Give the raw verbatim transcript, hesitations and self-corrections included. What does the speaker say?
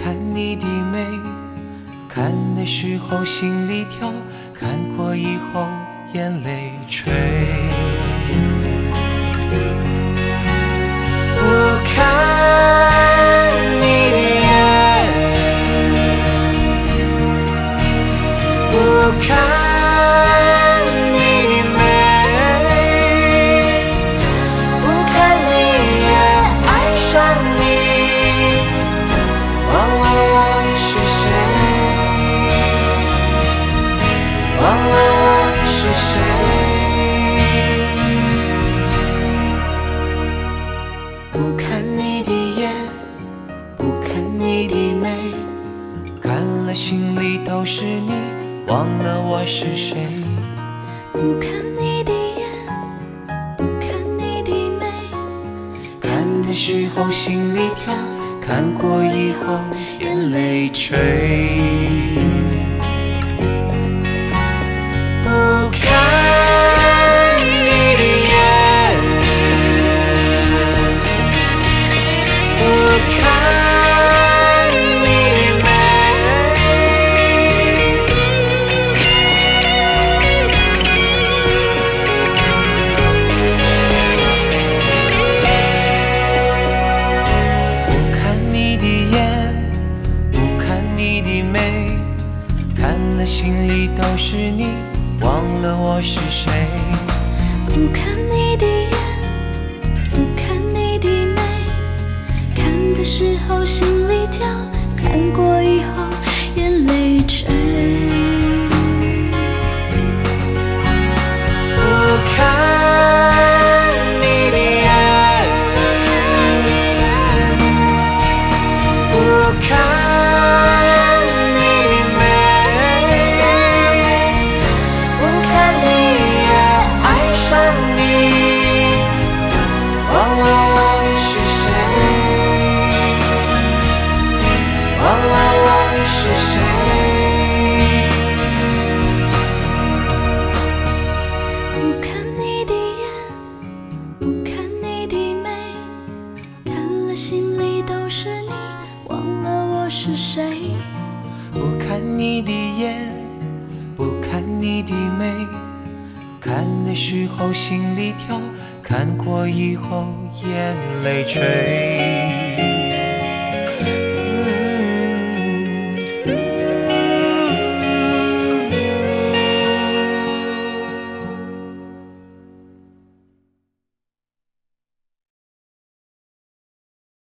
看你的美，看的时候心里跳，看过以后眼泪垂。不看你的眼，不看你的美，不看你也爱上你，忘了我是谁，忘了我是谁。不看你的眼，不看你的美，看了心里都是你，忘了我是谁。 不看你的眼，不看你的美， 看的时候心里跳，看过以后眼泪垂。不看你的眼，不看你的美，不看你的眼，不看你的美，看了心里都是你，忘了我是谁。 不看你的眼，不看你的美，看的时候心里跳，看过以后眼泪垂。 不看你的眼，不看你的美，不看你也爱上你，忘了我是谁，忘了我是谁。 不看你的眼，不看你的美，看了心里都是你，忘了我是谁。 不看你的眼，不看你的美，看的时候心里跳，看过以后眼泪垂。